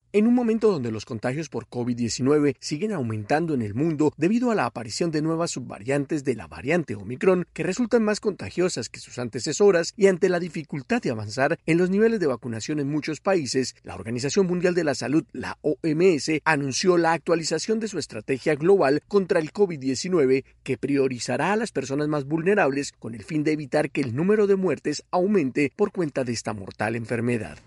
En un momento donde los contagios por COVID-19 siguen aumentando en el mundo debido a la aparición de nuevas subvariantes de la variante Omicron que resultan más contagiosas que sus antecesoras y ante la dificultad de avanzar en los niveles de vacunación en muchos países, la Organización Mundial de la Salud, la OMS, anunció la actualización de su estrategia global contra el COVID-19 que priorizará a las personas más vulnerables con el fin de evitar que el número de muertes aumente por cuenta de esta mortal enfermedad.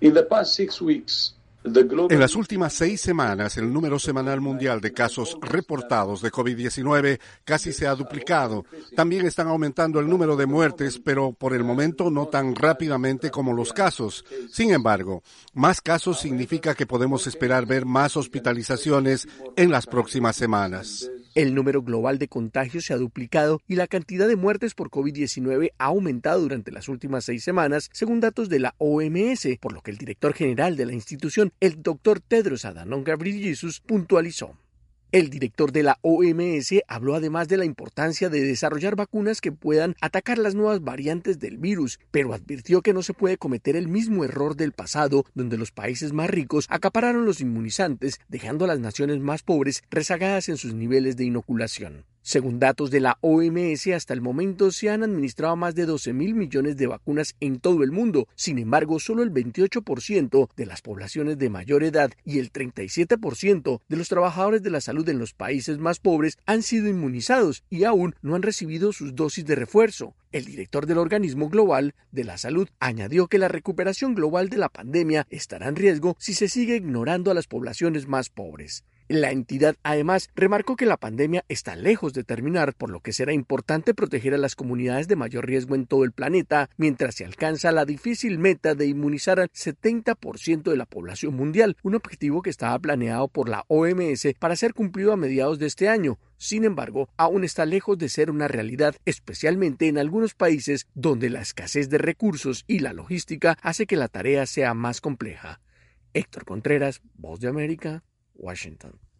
En las últimas 6 semanas, el número semanal mundial de casos reportados de COVID-19 casi se ha duplicado. También están aumentando el número de muertes, pero por el momento no tan rápidamente como los casos. Sin embargo, más casos significa que podemos esperar ver más hospitalizaciones en las próximas semanas. El número global de contagios se ha duplicado y la cantidad de muertes por COVID-19 ha aumentado durante las últimas 6 semanas, según datos de la OMS, por lo que el director general de la institución, el Dr. Tedros Adhanom Ghebreyesus, puntualizó. El director de la OMS habló además de la importancia de desarrollar vacunas que puedan atacar las nuevas variantes del virus, pero advirtió que no se puede cometer el mismo error del pasado, donde los países más ricos acapararon los inmunizantes, dejando a las naciones más pobres rezagadas en sus niveles de inoculación. Según datos de la OMS, hasta el momento se han administrado más de 12.000 millones de vacunas en todo el mundo. Sin embargo, solo el 28% de las poblaciones de mayor edad y el 37% de los trabajadores de la salud en los países más pobres han sido inmunizados y aún no han recibido sus dosis de refuerzo. El director del Organismo Global de la Salud añadió que la recuperación global de la pandemia estará en riesgo si se sigue ignorando a las poblaciones más pobres. La entidad además remarcó que la pandemia está lejos de terminar, por lo que será importante proteger a las comunidades de mayor riesgo en todo el planeta, mientras se alcanza la difícil meta de inmunizar al 70% de la población mundial, un objetivo que estaba planeado por la OMS para ser cumplido a mediados de este año. Sin embargo, aún está lejos de ser una realidad, especialmente en algunos países donde la escasez de recursos y la logística hace que la tarea sea más compleja. Héctor Contreras, Voz de América, Washington.